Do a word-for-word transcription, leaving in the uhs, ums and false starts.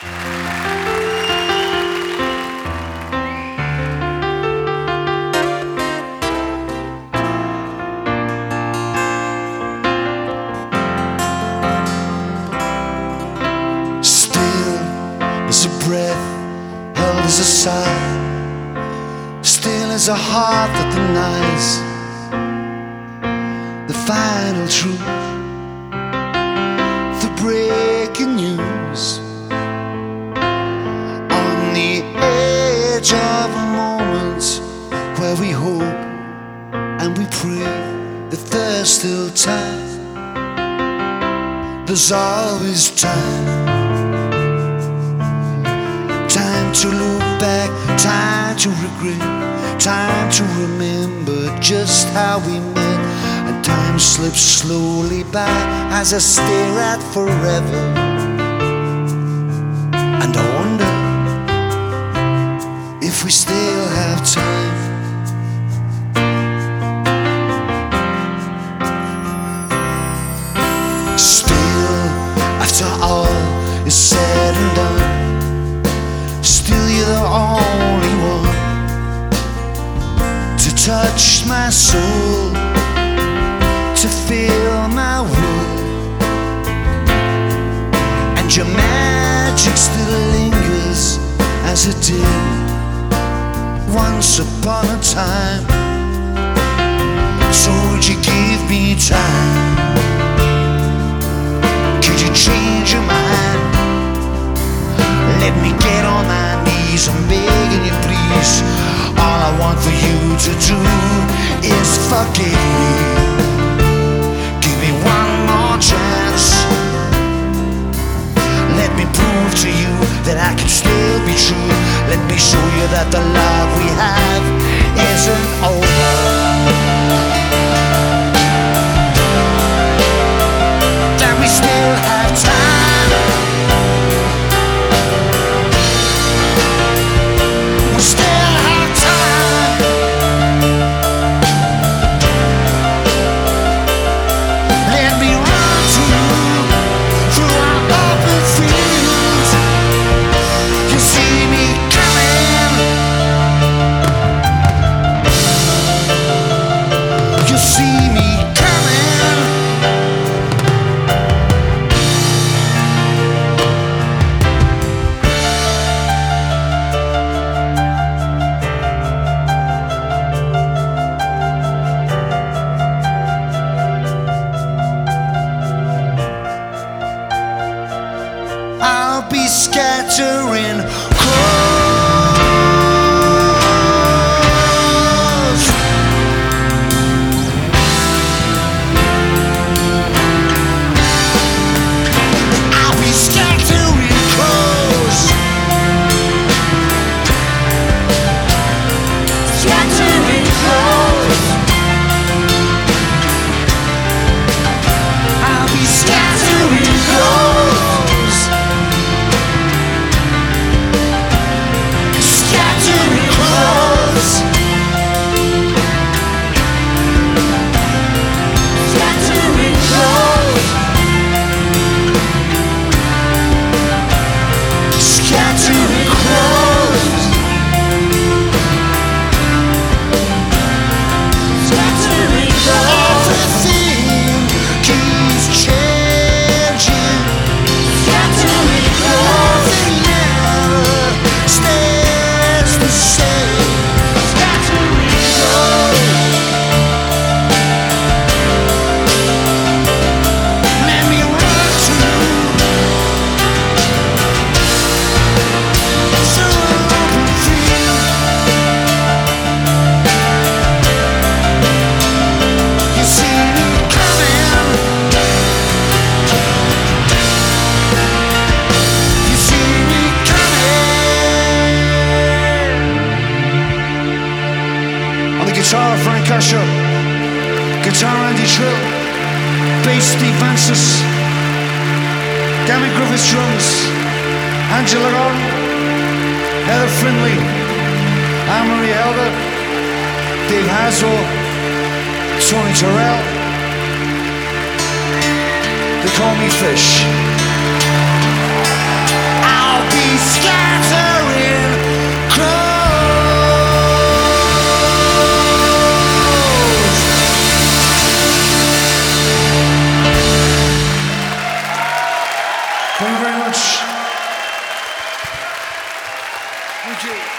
As a breath held as a sigh, still as a heart that denies the final truth, the breaking news. On the edge of a moment where we hope and we pray that there's still time. There's always time. Time to look back, time to regret, time to remember just how we met. And time slips slowly by as I stare at forever. And I wonder if we still have time. Still, after all is said and done, still you're the only one to touch my soul, to fill my world. And your magic still lingers as it did once upon a time. So would you give me time? Could you change your mind? Let me get on my knees, I'm begging you please. All I want for you to do is forgive me. Give me one more chance. Let me prove to you that I can still be true. Let me show you that the love we have isn't over. That we still have time. We still have time. Let me run through, through our open fields. You see me coming. You see me coming. I'll be scattering crows. I'll be scattering crows. Scattering crows. I'll be scattering crows. Scattering crows. Scattering crows. Scattering crows. Scattering crows. Everything keeps changing. Scattering crows. Nothing ever stays the same. Scattering crows. Let me run through, through an open field. You see me coming. You see me coming. On the guitar, Frank Usher. Guitar, Andy Trill. Bass, Steve Francis. Gary Griffiths drums. Angela Gordon. Heather Findlay. Anne-Marie Helder. Dave Haswell. Tony Terrell. They call me Fish. I'll be Thank you.